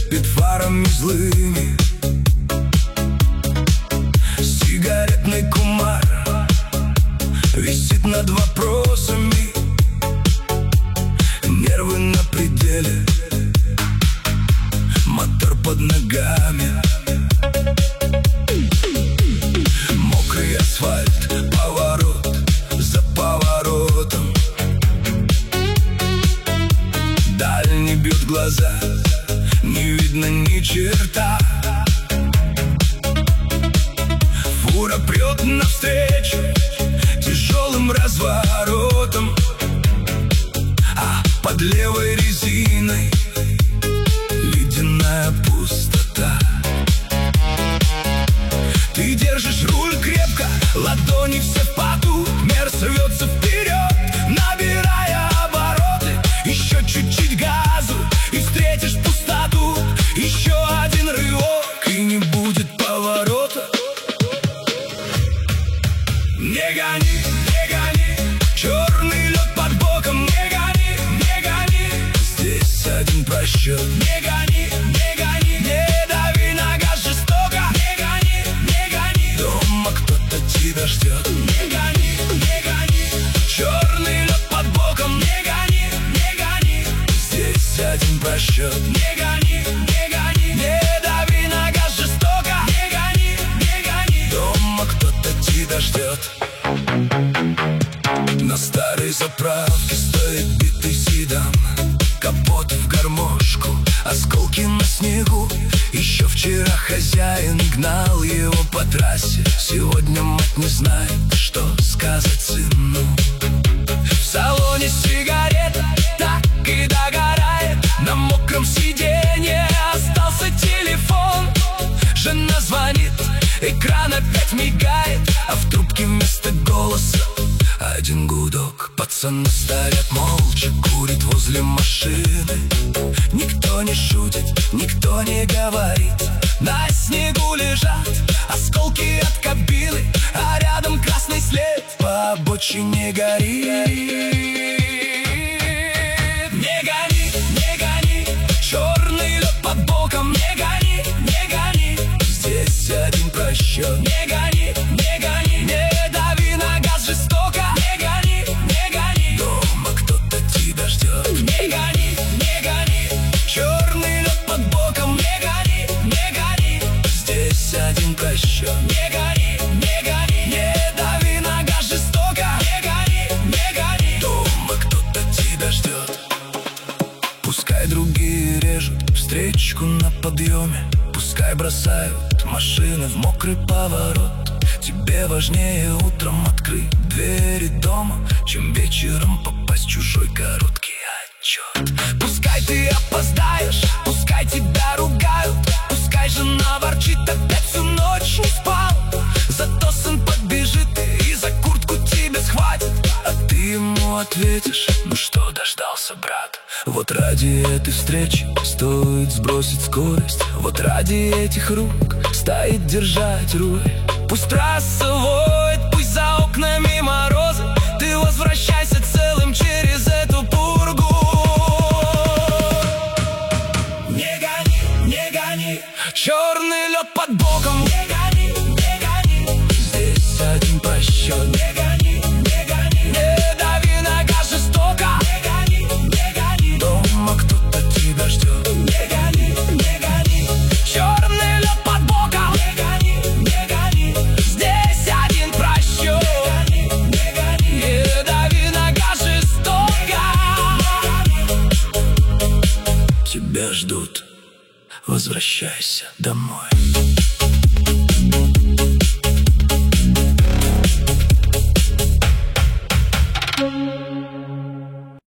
слепит фарами злыми. Сигаретный кумар висит над вопросами. Нервы на пределе, мотор под ногами. Мокрый асфальт, поворот за поворотом. Дальний бьют глаза, не видно ни черта. Фура прет навстречу тяжелым разворотом, а под левой резиной ледяная пустота. Ты держишь руль крепко, ладони все в поту. Мерс рвется вперед, набирая обороты. Еще чуть-чуть газу и встретишь пустоту. Еще один рывок и не будет поворота. Не гони, не гони, черный лед под боком. Не гони, не гони, здесь один просчет. Не гони, не гони, не дави на газ жестоко. Не гони, не гони, дома кто-то тебя ждет. Не гони, не гони, черный лед под боком. Не гони, не гони, здесь один просчет. Не гони, не гони, не дави на газ жестоко. Не гони, не гони, дома кто-то тебя ждет. На старой заправке стоит битый седан, капот в гармошку, осколки на снегу. Еще вчера хозяин гнал его по трассе. Сегодня мать не знает, что сказать сыну. В салоне сигарета так и догорает. На мокром сиденье остался телефон. Жена звонит, экран опять мигает, а в трубке вместо голоса один гудок. Пацаны стоят молча, курят возле машины. Никто не шутит, никто не говорит. На снегу лежат осколки от кабины, а рядом красный след по обочине горит. Не гони, не гони, черный лед под боком. Не гони, не гони, здесь один просчет. Не гони, не гони, не дави на газ жестоко. Не гони, не гони, дома кто-то тебя ждет. Не гони, не гони, черный лед под боком. Не гони, не гони, здесь один просчет. Не гони, не гони, не дави на газ жестоко. Не гони, не гони, дома кто-то тебя ждет. Пускай другие режут встречку на подъеме, пускай бросают машины в мокрый поворот. Тебе важнее утром открыть двери дома, чем вечером попасть в чужой короткий отчет. Пускай ты опоздаешь, пускай тебя ругают, пускай жена ворчит, опять всю ночь не спал. Зато сын подбежит и за куртку тебя схватит, а ты ему ответишь: ну что, дождался, брат? Вот ради этой встречи стоит сбросить скорость. Вот ради этих рук стоит держать руль. Пусть трасса воет, пусть за окнами морозы, ты возвращайся целым через эту пургу. Не гони, не гони, черный лед под боком. Не гони, не гони, здесь один просчет. Не гони, не гони, не дави на газ жестоко. Не гони, не гони, дома кто-то тебя ждет. Не гони, не гони, черный лед под боком. Не гони, не гони, здесь один просчет. Не гони, не гони, не дави на газ жестоко. Тебя ждут, возвращайся домой.